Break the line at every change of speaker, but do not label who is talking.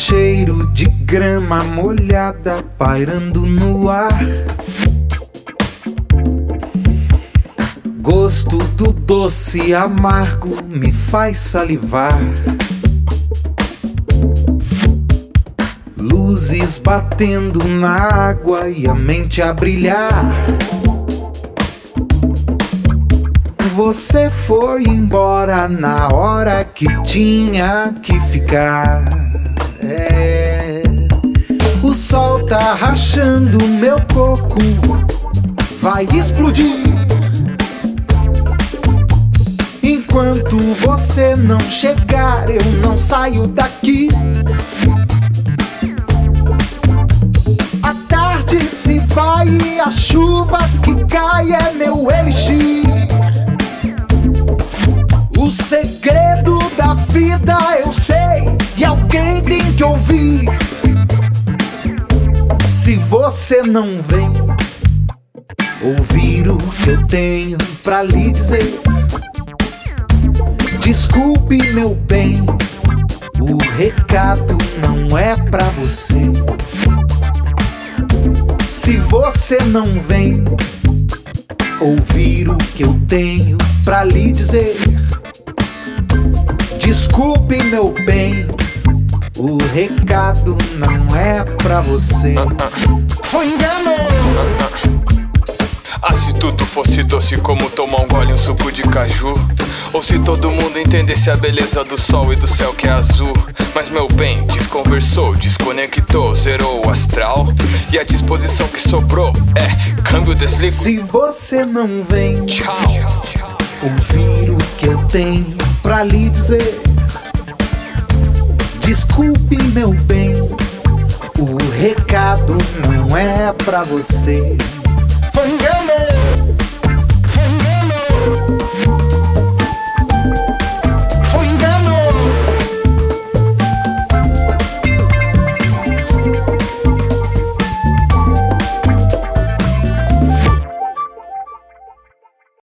cheiro de grama molhada pairando no ar. Gosto do doce amargo me faz salivar. Luzes batendo na água e a mente a brilhar. Você foi embora na hora que tinha que ficar. O sol tá rachando meu coco, vai explodir. Enquanto você não chegar, eu não saio daqui. A tarde se vai e a chuva que cai é meu elixir. O segredo da vida eu sei e alguém tem que ouvir. Se você não vem ouvir o que eu tenho pra lhe dizer, desculpe, meu bem, o recado não é pra você. Se você não vem ouvir o que eu tenho pra lhe dizer, desculpe, meu bem, o recado não é pra você. Foi engano!
Ah, se tudo fosse doce como tomar um gole, um suco de caju. Ou se todo mundo entendesse a beleza do sol e do céu que é azul. Mas meu bem, desconversou, desconectou, zerou o astral. E a disposição que sobrou é câmbio, desligo.
Se você não vem
Tchau.
ouvir o que eu tenho pra lhe dizer, desculpe, meu bem, o recado não é pra você. Foi engano!